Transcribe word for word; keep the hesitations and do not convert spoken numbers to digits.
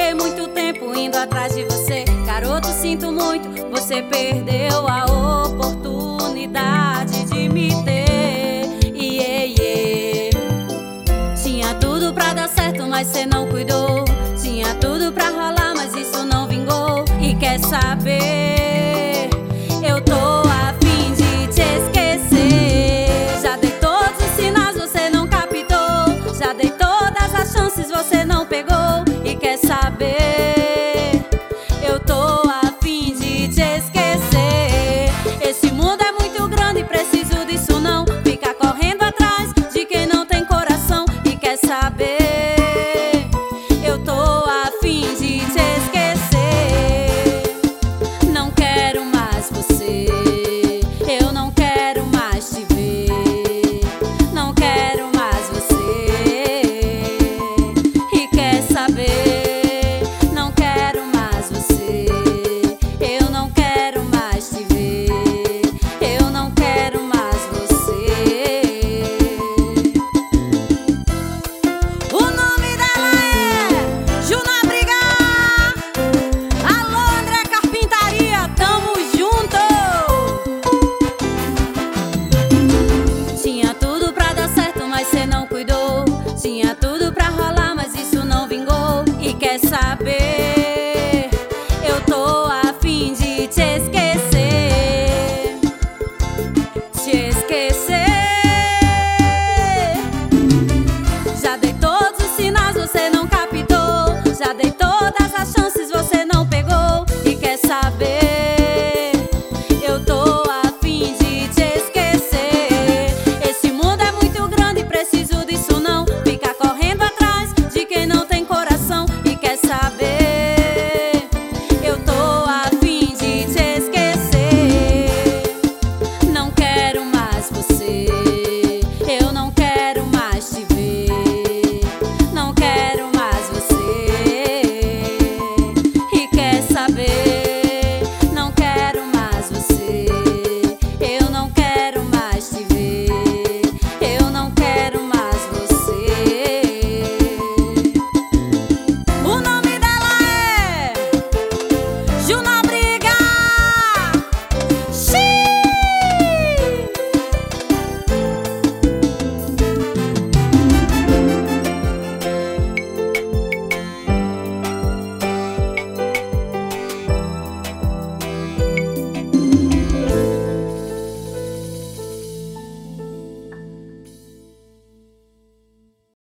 Fiquei muito tempo indo atrás de você. Garoto, sinto muito, você perdeu a oportunidade de me ter. Yeah, yeah. Tinha tudo pra dar certo, mas cê não cuidou. Tinha tudo pra rolar, mas isso não vingou. E quer saber? Eu tô a fim de te esquecer. Já dei todos os sinais, você não captou. Já dei todas as chances, você não pegou. E quer saber? Eu tô a fim de te esquecer. Esse mundo é muito grande, preciso disso não. Ficar correndo atrás de quem não tem coração. E quer saber? Eu tô a fim de te esquecer. Não quero mais você. Eu não quero mais te ver. Não quero mais você. E quer saber? Não quero mais você. Eu não quero mais te ver. Eu não quero mais você. O nome dela é Juna Brigar. Alô, André Carpintaria, tamo junto. Tinha tudo pra dar certo, mas cê não cuidou. Tinha tudo pra rolar, mas isso não vingou. E quer saber? Eu tô a fim de te esquecer. Te esquecer. Já dei todos os sinais, você não captou. Já dei todas as chances, você não